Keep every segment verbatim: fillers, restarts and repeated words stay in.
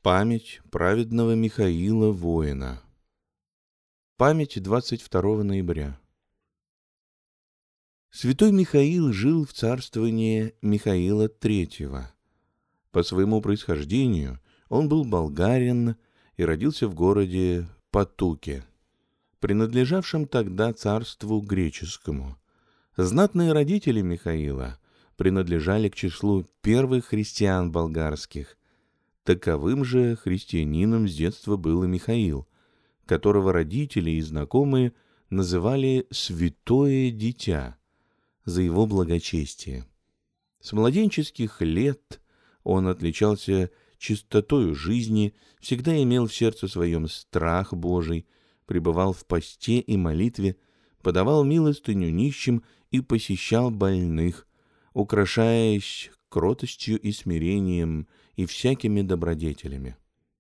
Память праведного Михаила воина. Память двадцать второго ноября. Святой Михаил жил в царствовании Михаила третьего. По своему происхождению он был болгарин и родился в городе Потуке, принадлежавшем тогда царству греческому. Знатные родители Михаила принадлежали к числу первых христиан болгарских. Таковым же христианином с детства был и Михаил, которого родители и знакомые называли «святое дитя» за его благочестие. С младенческих лет он отличался чистотою жизни, всегда имел в сердце своем страх Божий, пребывал в посте и молитве, подавал милостыню нищим и посещал больных, украшаясь кротостью и смирением и всякими добродетелями.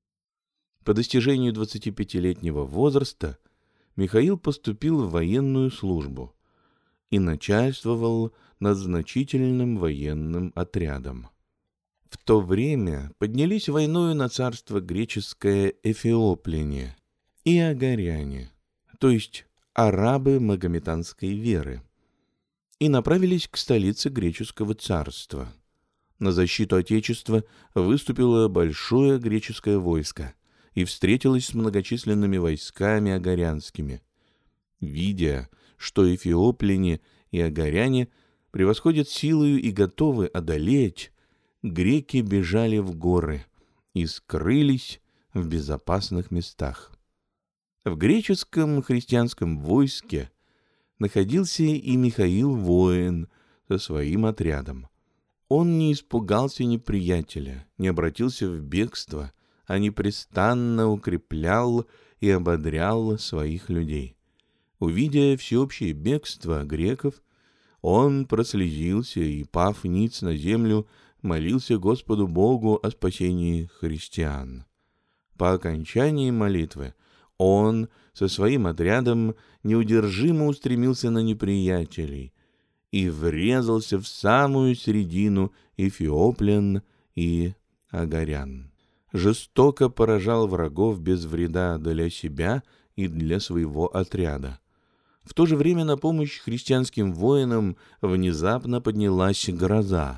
По достижению двадцатипятилетнего возраста Михаил поступил в военную службу и начальствовал над значительным военным отрядом. В то время поднялись войною на царство греческое эфиопляне и агаряне, то есть арабы магометанской веры, и направились к столице греческого царства. На защиту Отечества выступило большое греческое войско и встретилось с многочисленными войсками агарянскими. Видя, что эфиопляне и агаряне превосходят силою и готовы одолеть, греки бежали в горы и скрылись в безопасных местах. В греческом христианском войске находился и Михаил воин со своим отрядом. Он не испугался неприятеля, не обратился в бегство, а непрестанно укреплял и ободрял своих людей. Увидя всеобщее бегство греков, он прослезился и, пав ниц на землю, молился Господу Богу о спасении христиан. По окончании молитвы он со своим отрядом неудержимо устремился на неприятелей и врезался в самую середину эфиоплян и агарян. Жестоко поражал врагов без вреда для себя и для своего отряда. В то же время на помощь христианским воинам внезапно поднялась гроза.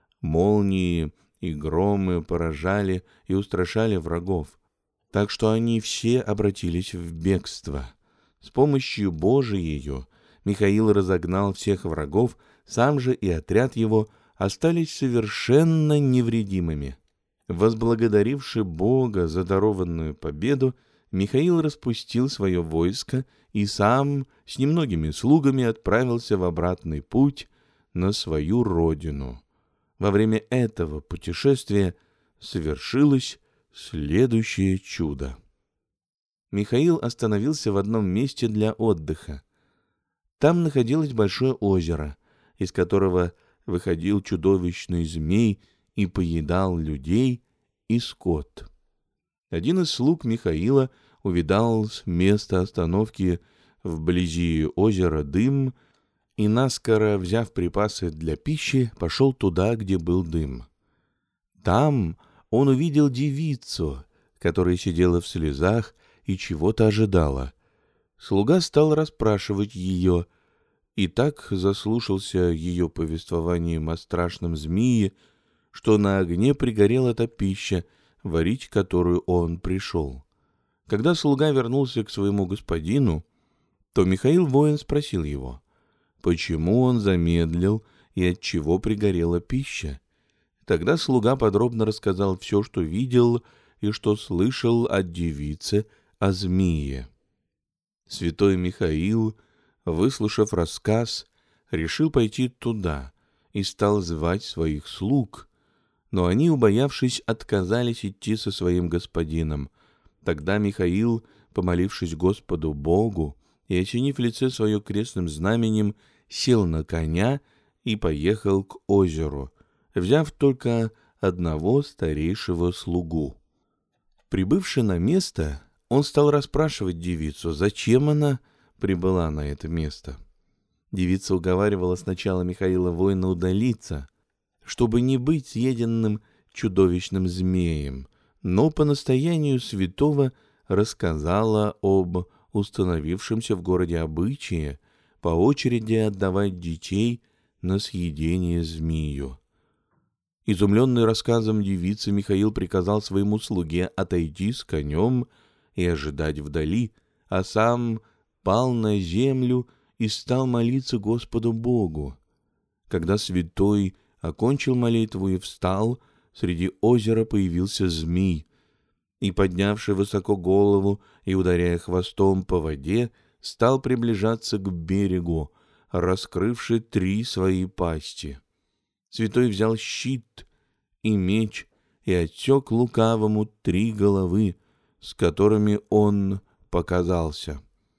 Молнии и громы поражали и устрашали врагов, так что они все обратились в бегство. С помощью Божией Михаил разогнал всех врагов, сам же и отряд его остались совершенно невредимыми. Возблагодаривши Бога за дарованную победу, Михаил распустил свое войско и сам с немногими слугами отправился в обратный путь на свою родину. Во время этого путешествия совершилось следующее чудо. Михаил остановился в одном месте для отдыха. Там находилось большое озеро, из которого выходил чудовищный змей и поедал людей и скот. Один из слуг Михаила увидал с места остановки вблизи озера дым и, наскоро взяв припасы для пищи, пошел туда, где был дым. Там он увидел девицу, которая сидела в слезах и чего-то ожидала. Слуга стал расспрашивать ее, и так заслушался ее повествованием о страшном змее, что на огне пригорела та пища, варить которую он пришел. Когда слуга вернулся к своему господину, то Михаил воин спросил его, почему он замедлил и от чего пригорела пища. Тогда слуга подробно рассказал все, что видел и что слышал от девицы о змее. Святой Михаил, выслушав рассказ, решил пойти туда и стал звать своих слуг, но они, убоявшись, отказались идти со своим господином. Тогда Михаил, помолившись Господу Богу и осенив лице свое крестным знаменем, сел на коня и поехал к озеру, взяв только одного старейшего слугу. Прибывши на место, он стал расспрашивать девицу, зачем она прибыла на это место. Девица уговаривала сначала Михаила воина удалиться, чтобы не быть съеденным чудовищным змеем, но по настоянию святого рассказала об установившемся в городе обычае по очереди отдавать детей на съедение змею. Изумленный рассказом девицы, Михаил приказал своему слуге отойти с конем и ожидать вдали, а сам пал на землю и стал молиться Господу Богу. Когда святой окончил молитву и встал, среди озера появился змей, и, поднявший высоко голову и ударяя хвостом по воде, стал приближаться к берегу, раскрывши три свои пасти. Святой взял щит и меч и отсек лукавому три головы, с которыми он показался.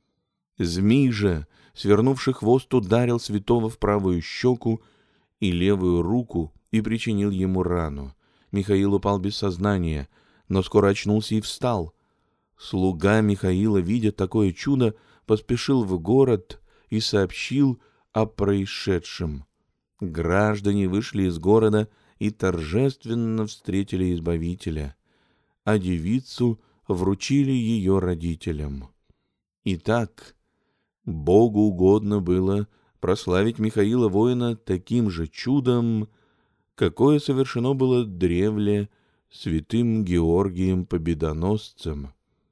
Змей же, свернувший хвост, ударил святого в правую щеку и левую руку и причинил ему рану. Михаил упал без сознания, но скоро очнулся и встал. Слуга Михаила, видя такое чудо, поспешил в город и сообщил о происшедшем. Граждане вышли из города и торжественно встретили Избавителя, а девицу вручили ее родителям. Итак, Богу угодно было прославить Михаила воина таким же чудом, какое совершено было древле святым Георгием Победоносцем.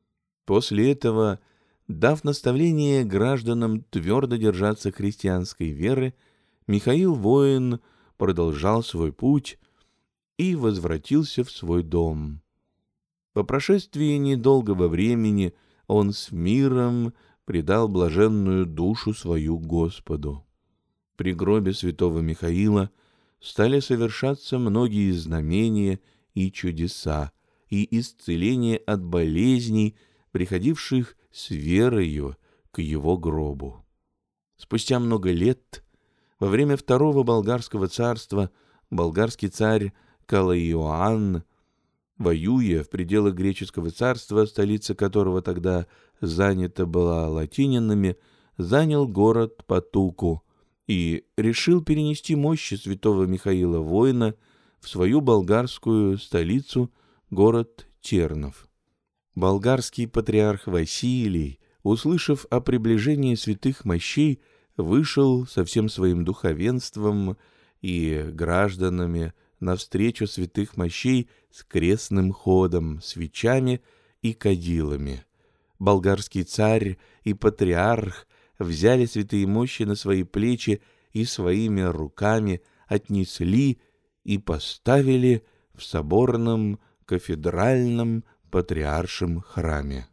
После этого, дав наставление гражданам твердо держаться христианской веры, Михаил воин продолжал свой путь и возвратился в свой дом. По прошествии недолгого времени он с миром предал блаженную душу свою Господу. При гробе святого Михаила стали совершаться многие знамения и чудеса, и исцеление от болезней, приходивших с верою к его гробу. Спустя много лет, во время второго болгарского царства, болгарский царь Калаиоанн, воюя в пределах греческого царства, столица которого тогда занята была латинянами, занял город Патуку и решил перенести мощи святого Михаила воина в свою болгарскую столицу, город Тернов. Болгарский патриарх Василий, услышав о приближении святых мощей, вышел со всем своим духовенством и гражданами навстречу святых мощей с крестным ходом, свечами и кадилами. Болгарский царь и патриарх взяли святые мощи на свои плечи и своими руками отнесли и поставили в соборном кафедральном патриаршем храме.